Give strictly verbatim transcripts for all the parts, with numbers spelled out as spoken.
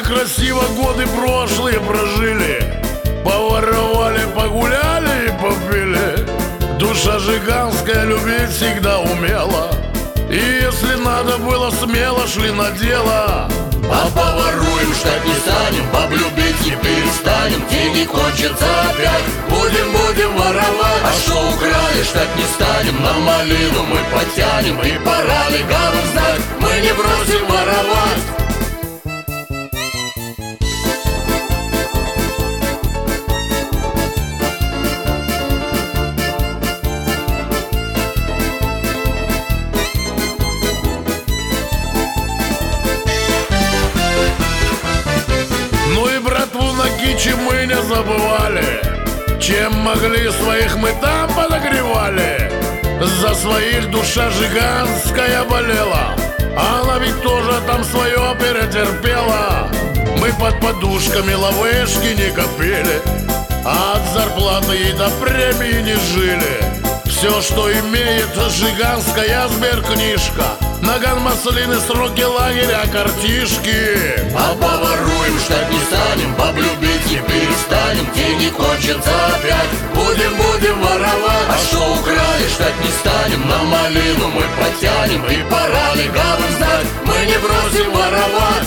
красиво годы прошлые прожили, поворовали, погуляли и попили. Душа жиганская любить всегда умела, и если надо было, смело шли на дело. А поворуем, ждать не станем, баб любить не перестанем. Деньги кончатся опять, будем, будем воровать. А что украли, ждать не станем, на малину мы потянем. И пора легавым знать, мы не бросим воровать. Кичи мы не забывали, чем могли своих мы там подогревали. За своих душа жиганская болела, она ведь тоже там свое перетерпела. Мы под подушками лавышки не копили, а от зарплаты и до премии не жили. Все, что имеет жиганская сберкнижка, наган маслины, сроки лагеря, картишки. А поворуем, ждать не станем, баб любить не перестанем. Деньги кончатся опять, будем, будем воровать. А что украли, ждать не станем, на малину мы потянем. И пора легавым знать, мы не бросим воровать.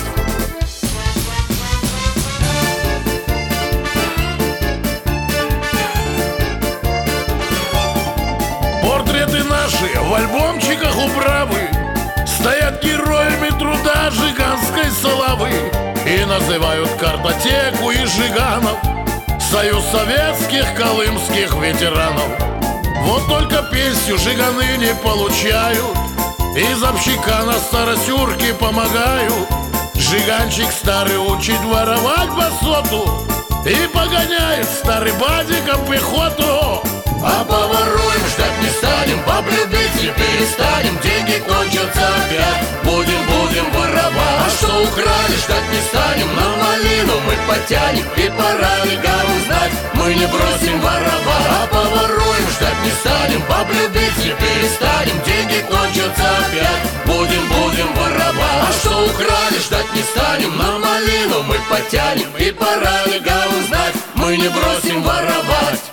Портреты наши в альбомчиках управы стоят героями труда жиганской славы. И называют картотеку и жиганов союз советских колымских ветеранов. Вот только пенсию жиганы не получают, из общака на старосюрке помогают. Жиганчик старый учит воровать басоту и погоняет старый бадиком пехоту. А поворуем, ждать не станем, баб любить не перестанем. Деньги кончатся опять, будем, будем воровать. А что украли, ждать не станем, на малину мы потянем. И пора легавым знать, мы не бросим воровать. А поворуем, ждать не станем, баб любить не перестанем. Деньги кончатся опять, будем, будем воровать. А что украли, ждать не станем, на малину мы потянем. И пора легавым знать, мы не бросим воровать.